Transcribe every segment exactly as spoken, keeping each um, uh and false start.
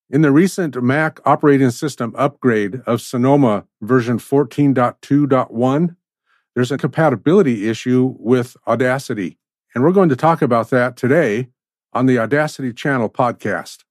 In the recent Mac operating system upgrade of Sonoma version fourteen point two point one, there's a compatibility issue with Audacity, and we're going to talk about that today on the Audacity Channel podcast.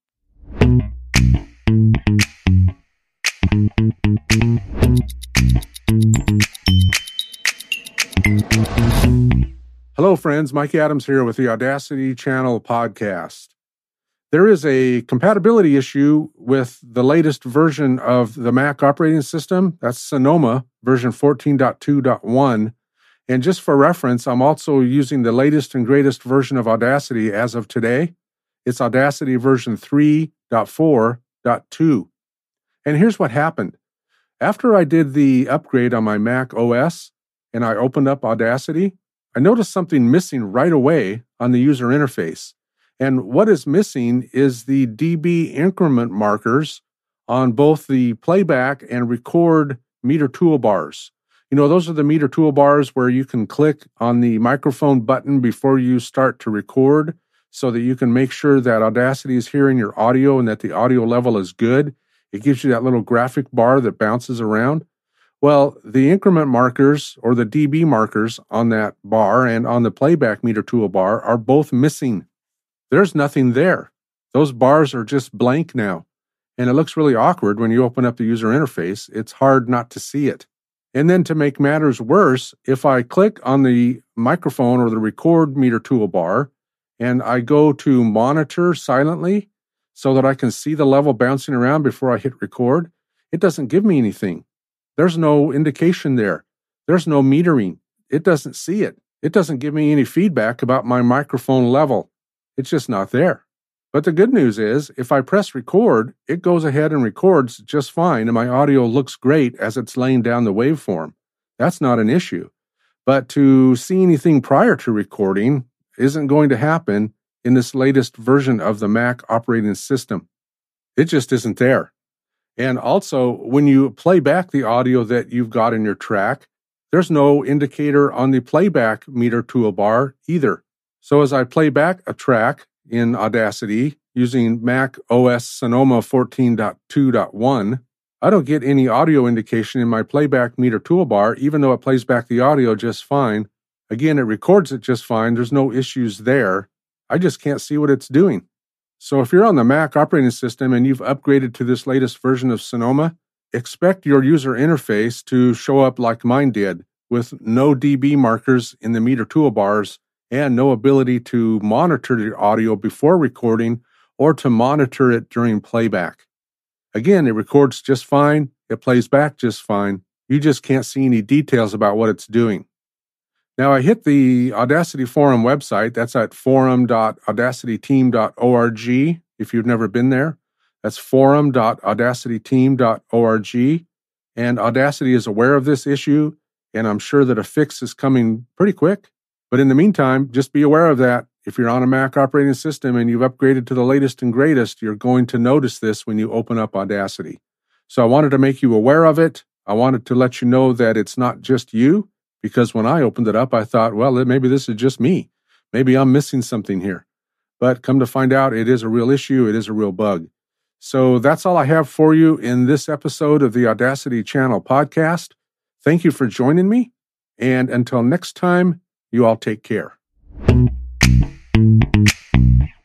Hello, friends. Mike Adams here with the Audacity Channel podcast. There is a compatibility issue with the latest version of the Mac operating system. That's Sonoma version fourteen point two point one. And just for reference, I'm also using the latest and greatest version of Audacity as of today. It's Audacity version three point four point two. And here's what happened. After I did the upgrade on my Mac O S and I opened up Audacity, I noticed something missing right away on the user interface. And what is missing is the D B increment markers on both the playback and record meter toolbars. You know, those are the meter toolbars where you can click on the microphone button before you start to record so that you can make sure that Audacity is hearing your audio and that the audio level is good. It gives you that little graphic bar that bounces around. Well, the increment markers or the D B markers on that bar and on the playback meter toolbar are both missing. There's nothing there. Those bars are just blank now. And it looks really awkward when you open up the user interface. It's hard not to see it. And then to make matters worse, if I click on the microphone or the record meter toolbar and I go to monitor silently so that I can see the level bouncing around before I hit record, it doesn't give me anything. There's no indication there. There's no metering. It doesn't see it. It doesn't give me any feedback about my microphone level. It's just not there. But the good news is, if I press record, it goes ahead and records just fine, and my audio looks great as it's laying down the waveform. That's not an issue. But to see anything prior to recording isn't going to happen in this latest version of the Mac operating system. It just isn't there. And also, when you play back the audio that you've got in your track, there's no indicator on the playback meter toolbar either. So as I play back a track in Audacity using Mac O S Sonoma fourteen point two point one, I don't get any audio indication in my playback meter toolbar, even though it plays back the audio just fine. Again, it records it just fine. There's no issues there. I just can't see what it's doing. So if you're on the Mac operating system and you've upgraded to this latest version of Sonoma, expect your user interface to show up like mine did, with no D B markers in the meter toolbars and no ability to monitor the audio before recording or to monitor it during playback. Again, it records just fine. It plays back just fine. You just can't see any details about what it's doing. Now, I hit the Audacity Forum website. That's at forum dot audacity team dot org if you've never been there. That's forum dot audacity team dot org. And Audacity is aware of this issue, and I'm sure that a fix is coming pretty quick. But in the meantime, just be aware of that. If you're on a Mac operating system and you've upgraded to the latest and greatest, you're going to notice this when you open up Audacity. So I wanted to make you aware of it. I wanted to let you know that it's not just you, because when I opened it up, I thought, well, maybe this is just me. Maybe I'm missing something here. But come to find out, it is a real issue. It is a real bug. So that's all I have for you in this episode of the Audacity Channel podcast. Thank you for joining me. And until next time, you all take care.